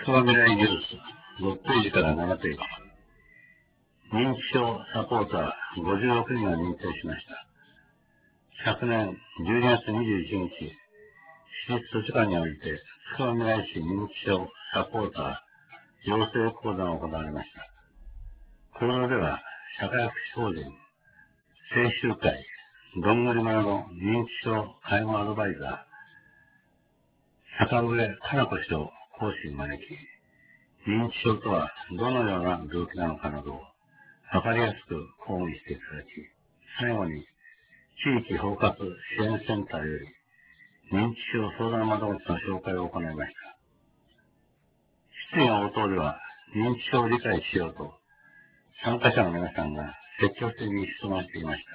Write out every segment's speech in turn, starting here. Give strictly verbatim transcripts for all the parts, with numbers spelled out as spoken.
つくば未来ニュースろくページからななページ。認知症サポーターごじゅうろくにんが認定しました。昨年じゅうにがつにじゅういちにち、市立図書館において、つくば未来市認知症サポーター養成講座が行われました。講座では、社会福祉法人、青州会、どんぐり村の認知症介護アドバイザー、坂上かな子氏を講師に招き、認知症とはどのような病気なのかなどをわかりやすく講義していただき、最後に地域包括支援センターより認知症相談窓口の紹介を行いました。質疑応答では認知症を理解しようと参加者の皆さんが積極的に質問していました。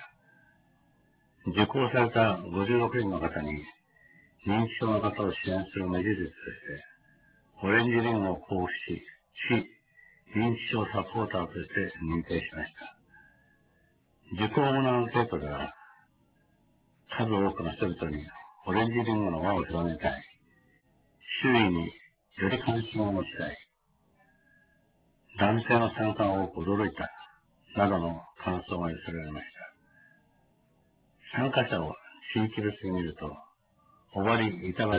受講されたごじゅうろくにんの方に認知症の方を支援する目印としてオレンジリンゴを交付し、市認知症サポーターとして認定しました。受講後のアンケートでは、数多くの人々にオレンジリンゴの輪を広めたい、周囲により関心を持ちたい、男性の参加が多く驚いた、などの感想が寄せられました。参加者を地域別に見ると、尾張、板橋、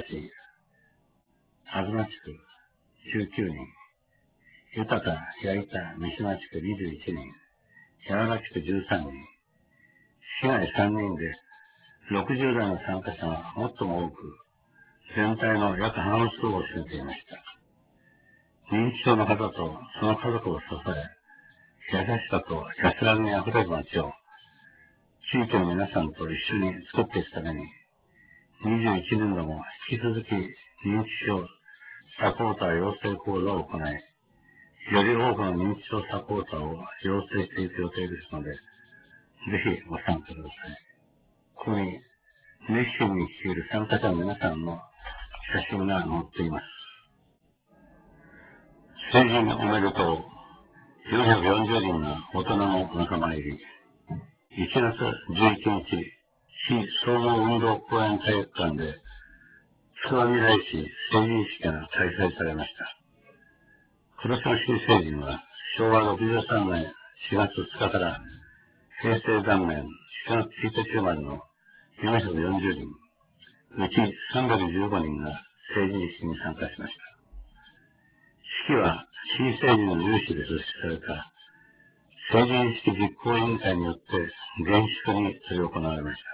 東地区じゅうきゅうにん、豊か、矢板、三島地区にじゅういちにん、山田地区じゅうさんにん、市内さんにんでろくじゅう代の参加者が最も多く、全体の約半数を占めていました。認知症の方とその家族を支え、優しさと安らぎにあふれる街を、地域の皆さんと一緒に作っていくために、にじゅういちねんども引き続き認知症サポーター養成講座を行い、より多くの認知症サポーターを養成していく予定ですので、ぜひご参加ください。ここに熱心に聞ける参加者の皆さんの写真が載っています。成人おめでとう。よんひゃくよんじゅうにんが大人の仲間入り。いちがつじゅういちにち、市総合運動公園体育館で、つくば未来市成人式が開催されました。今年の新成人は、しょうわろくじゅうさんねんしがつつつかから平成元年しがつついたち生まれのよんひゃくよんじゅうにん、うちさんびゃくじゅうごにんが成人式に参加しました。式は新成人の有志で組織された成人式実行委員会によって厳粛に執り行われました。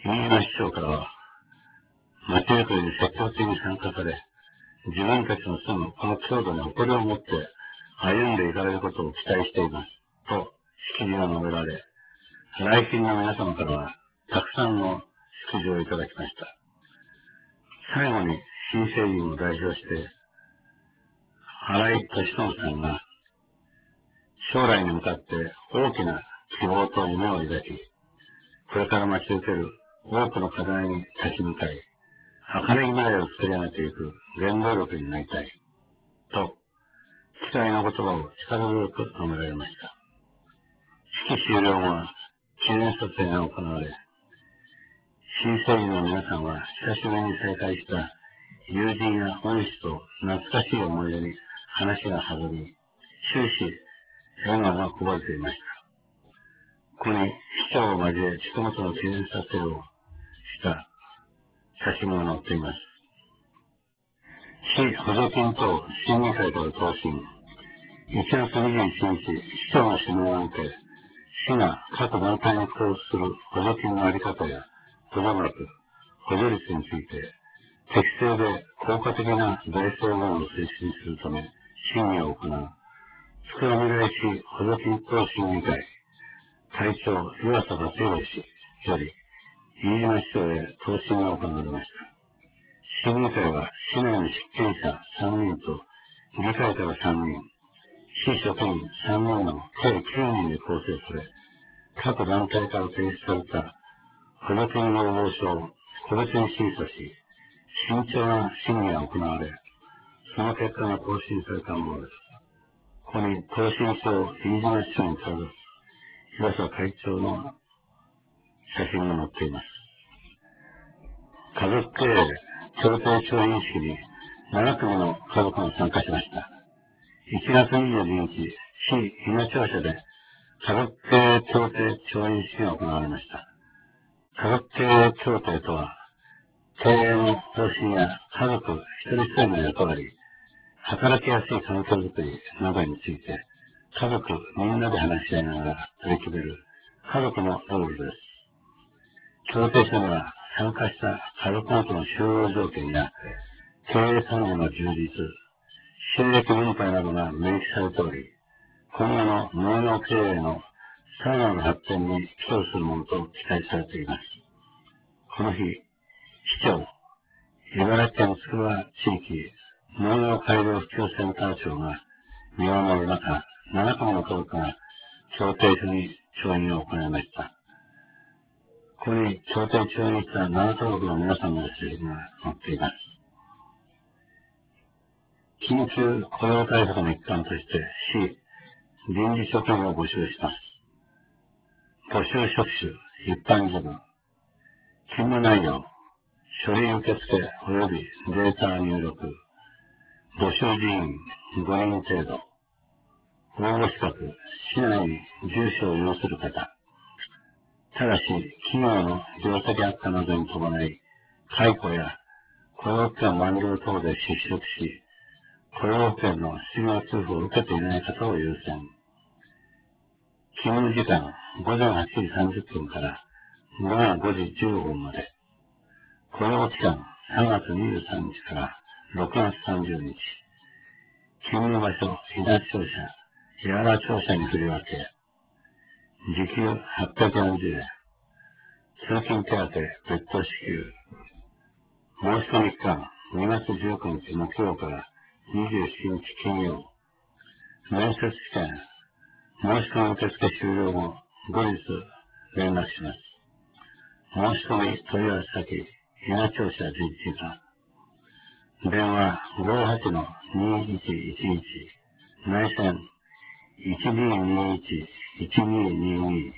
飯島市長からは、街づくりに積極的に参加され、自分たちの住むこの郷土に誇りを持って歩んでいかれることを期待しています。と、式辞が述べられ、来賓の皆様からは、たくさんの祝辞をいただきました。最後に、新成人を代表して、新井敏信さんが、将来に向かって大きな希望と夢を抱き、これから待ち受ける多くの課題に立ち向かい、明るい未来を作り上げていく原動力になりたい、と、期待の言葉を力強く述べられました。式終了後は記念撮影が行われ、新成人の皆さんは久しぶりに再会した友人や恩師と懐かしい思い出に話が弾み、終始笑顔がこぼれていました。ここに市長を交え近本の記念撮影をした写真が載っています。市補助金等審議会から答申。いちがつにじゅういちにち、市長の指名を受け、市が各団体に交付する補助金のあり方や補助額、補助率について、適正で効果的な財政運用を推進するため、審議を行う、つくば未来市補助金等審議会、会長、岩佐達弘氏より、飯島市長へ答申が行われました。審議会は、市内の執権者さんにんと、議会からさんにん、市職員さんにんの計きゅうにんで構成され、各団体から提出された補助金要望書を個別に審査し、慎重な審議が行われ、その結果が答申されたものです。ここに答申書を飯島市長に手渡す岩佐会長の写真が載っています。家族経営協定調印式になな組の家族が参加しました。いちがつにじゅうににち、市伊那庁舎で家族経営協定調印式が行われました。家族経営協定とは、経営の方針や家族一人一人の役割、働きやすい環境づくりなどについて、家族みんなで話し合いながら取り決める家族のルールです。協定書には参加した家族ごとの就労条件や経営管理の充実、収益分配などが明記されており、今後の農業経営のさらなる発展に寄与するものと期待されています。この日、市長、茨城県つくば地域農業改良普及センター長が見守る中、なな組の家族が協定書に調印を行いました。ここに協定調印したなな家族の皆さんの写真が載っています。緊急雇用対策の一環として、市臨時職員を募集します。募集職種、一般事務、勤務内容、書類受付及びデータ入力、募集人員ごにん程度、応募資格、市内に住所を有する方、ただし、企業の業績悪化などに伴い、解雇や雇用期間満了等で失職し、雇用保険の失業給付を受けていない方を優先。勤務時間、ごぜんはちじさんじゅっぷんからごぜんごじじゅうごふんまで。雇用期間、さんがつにじゅうさんにちからろくがつさんじゅうにち。勤務場所、伊那庁舎、八原庁舎に振り分け。時給はっぴゃくよんじゅうえん。通勤手当、別途支給。申し込み期間、にがつじゅうくにち木曜からにじゅうしちにち金曜。面接試験、申し込み受付終了後、後日連絡します。申し込み問い合わせ先、伊那庁舎人事課。電話ごはちのにいちいちいち、内線いちにーにーいち、いちにーにーにー。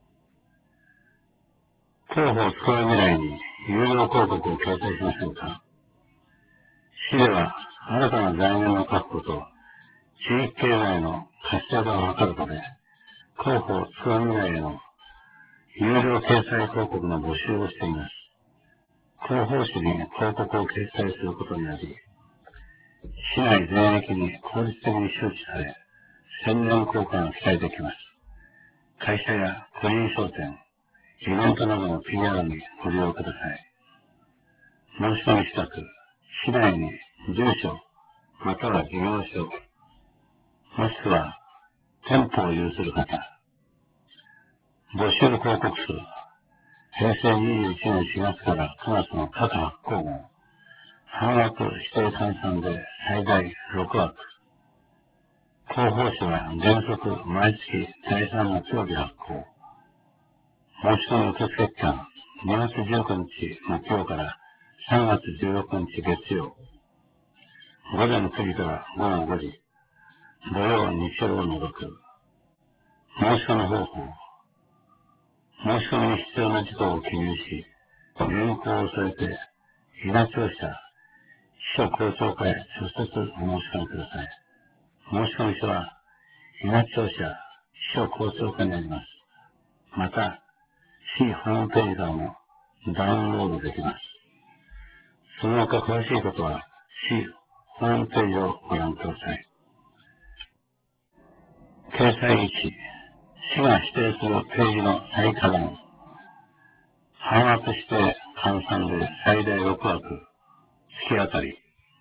広報使う未来に有料広告を掲載しませんか？市では新たな財源の確保と地域経済の活性化を図るため、広報使う未来への有料掲載広告の募集をしています。広報誌に広告を掲載することにより、市内全域に効率的に周知され、宣伝効果が期待できます。会社や個人商店、イベントなどの ピーアール にご利用ください。申し込み資格、市内に住所、または事業所、もしくは店舗を有する方、募集広告数、平成にじゅういちねんしがつからくがつの各発行号、半額指定換算で最大ろくわく。広報誌は原則毎月だいさん木曜日発行。申し込み受付期間、にがつじゅうくにち木曜からさんがつじゅうろくにち月曜。ごぜんくじからごぜんごじ。土曜、日曜を除く。申し込み方法。申し込みに必要な事項を記入し、原稿を添えて、伊那庁舎、市所公聴会へ直接お申し込みください。申し込み書は、伊那庁舎、市所公聴会にあります。また、市ホームページからもダウンロードできます。その他詳しいことは、市ホームページをご覧ください。掲載位置、市が指定するページの最下段、半額指定換算で最大ろくわく、月当たり。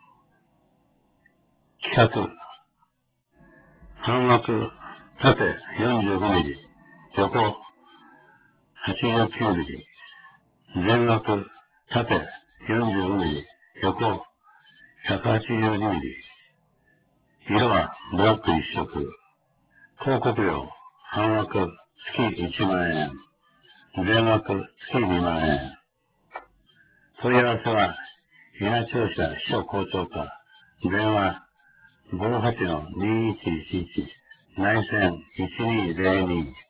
企画、半額、縦よんじゅうごミリ、横はちじゅうきゅうミリ、全額、縦よんじゅうごミリ、横ひゃくはちじゅうにミリ、色はブラック一色、広告料、半額、月いちまんえん、全額、月にまんえん。問い合わせは、伊那庁舎市所公聴課、電話ごはちのにいちいちいち、内線いちにーぜろに